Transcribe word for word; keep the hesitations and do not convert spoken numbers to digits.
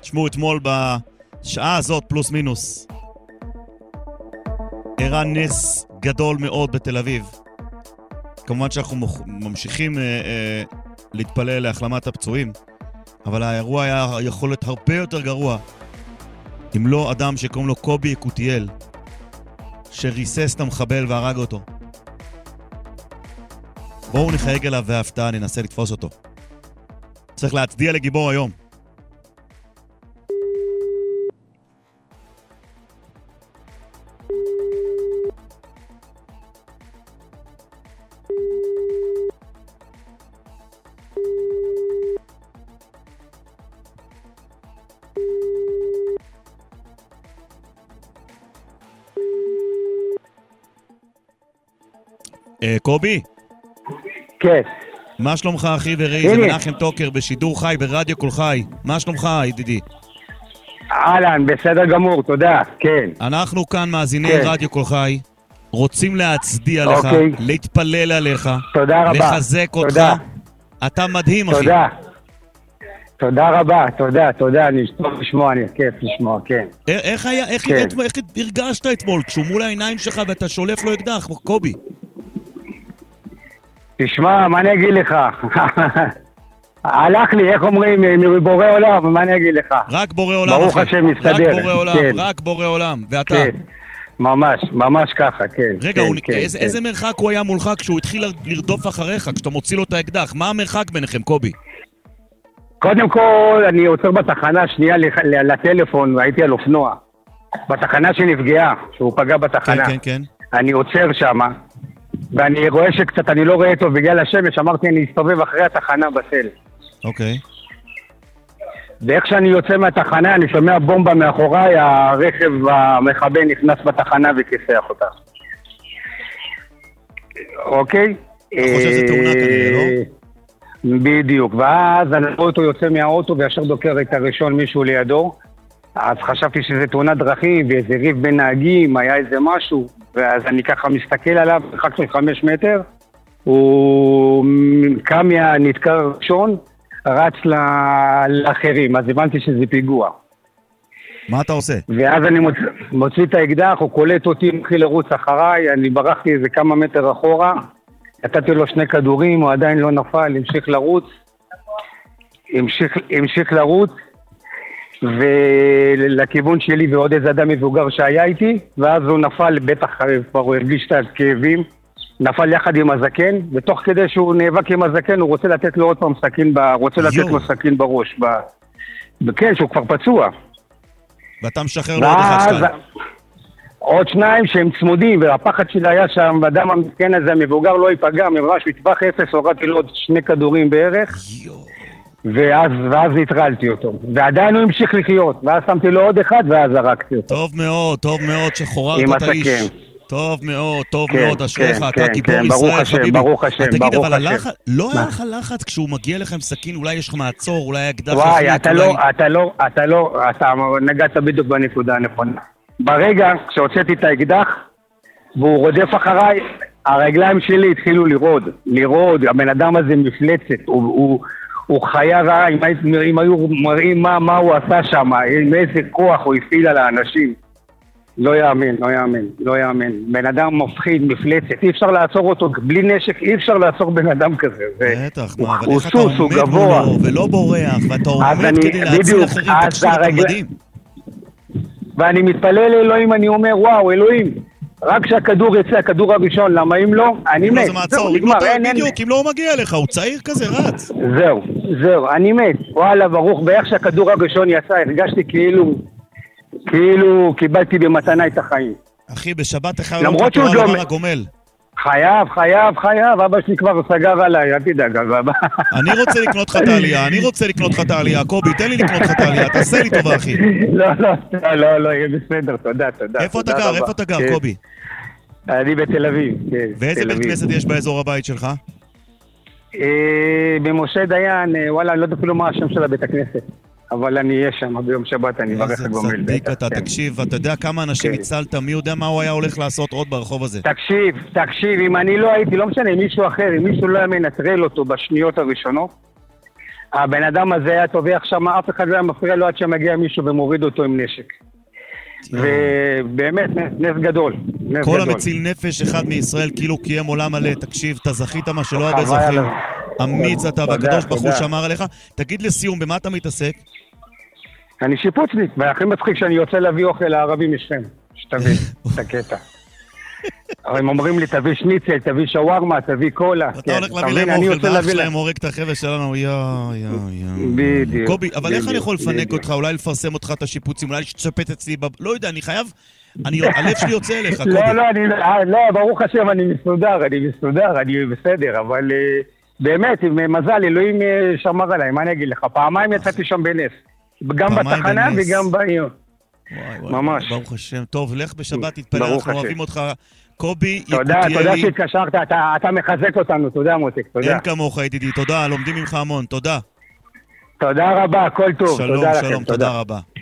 תשמעו, אתמול בשעה הזאת פלוס מינוס אירע נס גדול מאוד בתל אביב. כמובן שאנחנו ממשיכים אה, אה, להתפלל להחלמת הפצועים, אבל האירוע היה יכול להיות הרבה יותר גרוע אם לא אדם שקוראים לו קובי יקותיאל, שריסס את המחבל והרג אותו. בואו נחייג אליו בהפתעה, ננסה לתפוס אותו. צריך להצדיע לגיבור היום. קובי? כן. מה שלומך אחי ורעי? זה מנחם טוקר בשידור חי ברדיו כל חי. מה שלומך ידידי? אהלן, בסדר גמור, תודה, כן. אנחנו כאן מאזיני רדיו כל חי, רוצים להצדיע לך, להתפלל עליך, תודה רבה, לחזק אותך. אתה מדהים אחי. תודה. תודה רבה, תודה, תודה, אני טוב לשמוע, אני כיף לשמוע, כן. איך היה, איך הרגשת אתמול כשהוא מול העיניים שלך ואתה שולף לו אקדח, קובי? תשמע, מה אני אגיד לך? הלך לי, איך אומרים, מבורא עולם, מה אני אגיד לך? רק בורא עולם, ברוך השם מסתדר. רק בורא עולם, רק בורא עולם, ואתה? כן, ממש, ממש ככה, כן. רגע, איזה מרחק הוא היה מולך כשהוא התחיל לרדוף אחריך, כשאתה מוציא לו את האקדח? מה המרחק ביניכם, קובי? קודם כל, אני עוצר בתחנה שנייה לטלפון, והייתי על אופנוע. בתחנה שנפגעה, שהוא פגע בתחנה. כן, כן, כן. אני עוצר שמה. ואני רואה שקצת אני לא רואה טוב בגלל השמש, אמרתי אני אסתובב אחרי התחנה בסל. אוקיי. ואיך שאני יוצא מהתחנה, אני שומע בומבה מאחוריי, הרכב המחבל נכנס בתחנה וכיסח אותה. אוקיי? אתה חושב שזה תאונה כנראה, לא? בדיוק, ואז אני רואה אותו יוצא מהאוטו וישר דוקר את הראשון מישהו לידו, אז חשבתי שזה תאונת דרכים ואיזה ריב בין נהגים, היה איזה משהו, ואז אני ככה מסתכל עליו, מרחק של חמש מטר, הוא קם מהנדקר ראשון, רץ לאחרים, אז הבנתי שזה פיגוע. מה אתה עושה? ואז אני מוצ... מוציא את האקדח, הוא קולט אותי, מתחיל לרוץ אחריי, אני ברחתי איזה כמה מטר אחורה, נתתי לו שני כדורים, הוא עדיין לא נפל, המשיך לרוץ, המשיך, המשיך לרוץ, ולכיוון שלי ועוד איזה אדם מבוגר שהיה איתי, ואז הוא נפל, בטח כבר הוא הרגיש את הכאבים, נפל יחד עם הזקן, ותוך כדי שהוא נאבק עם הזקן, הוא רוצה לתת לו עוד פעם סכין, ב... רוצה לתת לו סכין בראש, ב... כן, שהוא כבר פצוע. ואתה משחרר לו עוד אחד שתיים. עוד שניים שהם צמודים, והפחד שלי היה שם, והאדם המסכן הזה, המבוגר לא ייפגע, מראה שהוא יטווח אפס, הורדתי לו עוד שני כדורים בערך, ואז, ואז התרלתי אותו. ועדיין הוא המשיך לחיות, ואז שמתי לו עוד אחד, ואז זרקתי אותו. טוב מאוד, טוב מאוד שחוררת את האיש. טוב מאוד, טוב מאוד, אשריך, אתה גיבור ישראל, ברוך השם, ברוך השם. תגיד, אבל לא היה לך לחץ כשהוא מגיע לך עם סכין, אולי יש לך מעצור, אולי אקדח יחליט, וואי, אתה לא, אתה לא, אתה לא, אתה נגעת בדיוק בנקודה הנכונה. ברגע שהוצאתי את האקדח, והוא רודף אחריי, הרגליים שלי התחילו לרעוד, לרעוד, הבן אדם הזה מפלצת, הוא, הוא, הוא חיה רעה, אם, אם היו מראים מה, מה הוא עשה שם, עם איזה כוח הוא הפעיל על האנשים. לא יאמן, לא יאמן, לא יאמן. בן אדם מפחיד, מפלצת, אי אפשר לעצור אותו, בלי נשק אי אפשר לעצור בן אדם כזה. בטח, מה, אבל איך אתה עומד מולו ולא בורח, ואתה עומד כדי להציל אחרים, תקשיב, אתה מדהים. ואני מתפלל לאלוהים, אני אומר, וואו, אלוהים, רק שהכדור יצא, הכדור הראשון, למה אם לא, אני מת. זהו, נגמר, בדיוק, אם לא הוא מגיע לך, הוא צעיר כזה, רץ. זהו, זהו, אני מת. וואלה, ברוך, ואיך שהכדור הראשון יצא, הרגשתי כאילו, כאילו קיבלתי במתנה את החיים. אחי, בשבת אחד לא כתוב על דבר הגומל. חייב, חייב, חייב, אבא שלי כבר סגר עליי, אל תדאג, אבא. אני רוצה לקנות לך את העלייה, אני רוצה לקנות לך את העלייה, קובי, תן לי לקנות לך את העלייה, תעשה לי טובה, אחי. לא, לא, לא, לא, יהיה בסדר, תודה, תודה. איפה אתה גר, איפה אתה גר, קובי? אני בתל אביב, כן. ואיזה בית כנסת יש באזור הבית שלך? במשה דיין, וואלה, אני לא יודע אפילו מה השם של הבית הכנסת. אבל אני אהיה שם, ביום שבת אני אברך לגומל. איזה צדיק אתה, תקשיב, אתה יודע כמה אנשים הצלת, מי יודע מה הוא היה הולך לעשות עוד ברחוב הזה? תקשיב, תקשיב, אם אני לא הייתי, לא משנה, מישהו אחר, אם מישהו לא היה מנטרל אותו בשניות הראשונות, הבן אדם הזה היה טובח שם, אף אחד לא היה מפריע לו עד שמגיע מישהו ומוריד אותו עם נשק. ובאמת, נס גדול. כל המציל נפש אחד מישראל כאילו קיים עולם מלא. תקשיב, אתה זכית מה שלא הרבה זוכים. אמיץ אתה והקדוש ברוך הוא שמר עליך. תגיד לסיום, במה אתה מתעסק? אני שיפוצניק, והכי מצחיק שאני יוצא להביא אוכל לערבים משכם. שתביא את הקטע. הם אומרים לי, תביא שניצל, תביא שווארמה, תביא קולה. אתה הולך להביא להם אוכל, ואח שלהם הורג את החבר'ה שלנו, יא, יא, יא. בדיוק. קובי, אבל איך אני יכול לפנק אותך, אולי לפרסם אותך את השיפוצים, אולי שתשפט אצלי, לא יודע, אני חייב, הלב שלי יוצא אליך, קובי. לא, לא, לא, ברוך השם, אני מסודר, אני מסודר, אני בסדר, אבל באמת, עם מזל, אלוהים שמר עליי, מה אני אגיד לך? פעמיים יצאתי שם בנס. גם בתחנה וגם בעיר. ממש. ברוך השם. טוב, לך בשבת, תתפלל, אנחנו אוהבים אותך. קובי יקותיאלי. תודה, תודה שהתקשרת, אתה מחזק אותנו, תודה מותק, תודה. אין כמוך, ידידי, תודה, לומדים ממך המון, תודה. תודה רבה, כל טוב. שלום, שלום, תודה רבה.